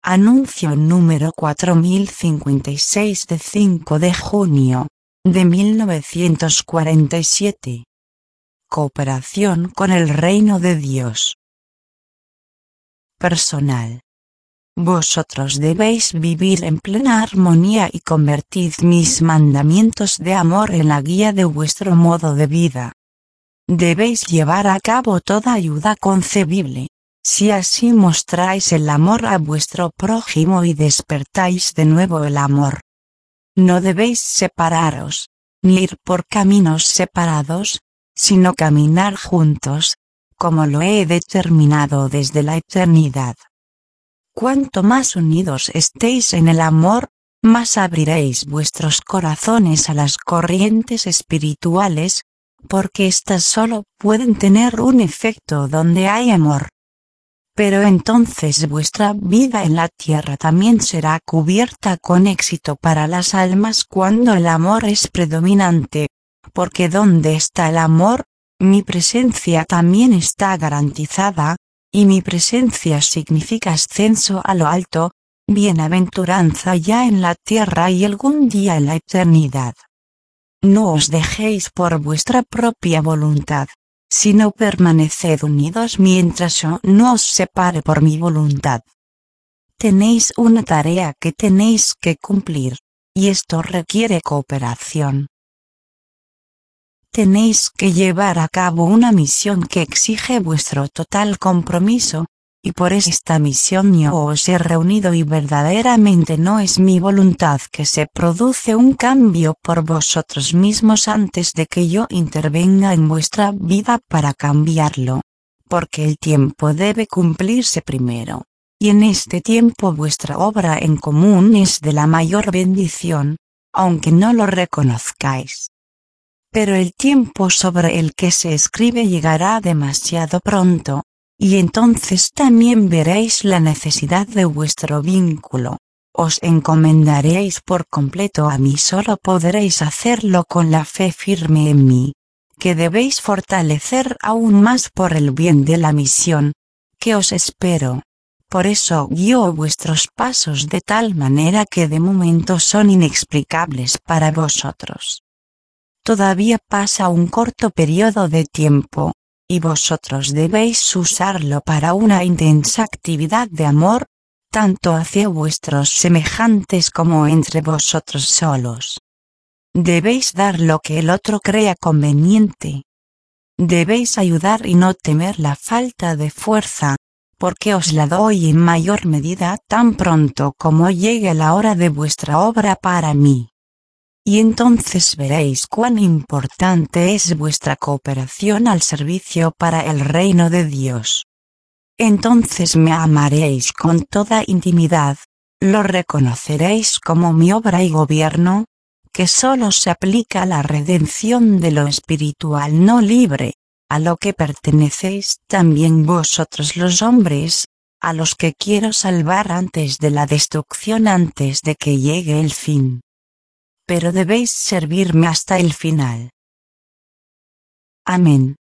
Anuncio número 4056 de 5 de junio de 1947. Cooperación con el reino de Dios. Personal. Vosotros debéis vivir en plena armonía y convertid mis mandamientos de amor en la guía de vuestro modo de vida. Debéis llevar a cabo toda ayuda concebible, si así mostráis el amor a vuestro prójimo y despertáis de nuevo el amor. No debéis separaros, ni ir por caminos separados, sino caminar juntos, como lo he determinado desde la eternidad. Cuanto más unidos estéis en el amor, más abriréis vuestros corazones a las corrientes espirituales, porque éstas solo pueden tener un efecto donde hay amor. Pero entonces vuestra vida en la tierra también será cubierta con éxito para las almas cuando el amor es predominante, porque donde está el amor, mi presencia también está garantizada, y mi presencia significa ascenso a lo alto, bienaventuranza ya en la tierra y algún día en la eternidad. No os dejéis por vuestra propia voluntad, sino permaneced unidos mientras yo no os separe por mi voluntad. Tenéis una tarea que tenéis que cumplir, y esto requiere cooperación. Tenéis que llevar a cabo una misión que exige vuestro total compromiso, y por esta misión yo os he reunido y verdaderamente no es mi voluntad que se produce un cambio por vosotros mismos antes de que yo intervenga en vuestra vida para cambiarlo, porque el tiempo debe cumplirse primero, y en este tiempo vuestra obra en común es de la mayor bendición, aunque no lo reconozcáis. Pero el tiempo sobre el que se escribe llegará demasiado pronto, y entonces también veréis la necesidad de vuestro vínculo. Os encomendaréis por completo a mí, solo podréis hacerlo con la fe firme en mí, que debéis fortalecer aún más por el bien de la misión, que os espero. Por eso guío vuestros pasos de tal manera que de momento son inexplicables para vosotros. Todavía pasa un corto periodo de tiempo, y vosotros debéis usarlo para una intensa actividad de amor, tanto hacia vuestros semejantes como entre vosotros solos. Debéis dar lo que el otro crea conveniente. Debéis ayudar y no temer la falta de fuerza, porque os la doy en mayor medida tan pronto como llegue la hora de vuestra obra para mí. Y entonces veréis cuán importante es vuestra cooperación al servicio para el reino de Dios. Entonces me amaréis con toda intimidad, lo reconoceréis como mi obra y gobierno, que solo se aplica a la redención de lo espiritual no libre, a lo que pertenecéis también vosotros los hombres, a los que quiero salvar antes de la destrucción, antes de que llegue el fin. Pero debéis servirme hasta el final. Amén.